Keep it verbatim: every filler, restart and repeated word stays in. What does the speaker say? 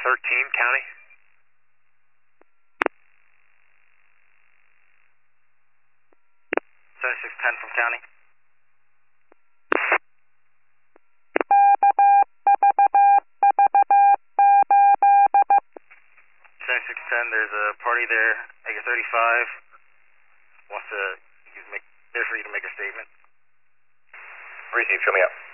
thirteen, county. seventy-six ten from county. seventy-six ten, there's a party there, Mega thirty-five. Wants to, he's make, there for you to make a statement. Receive, show me up.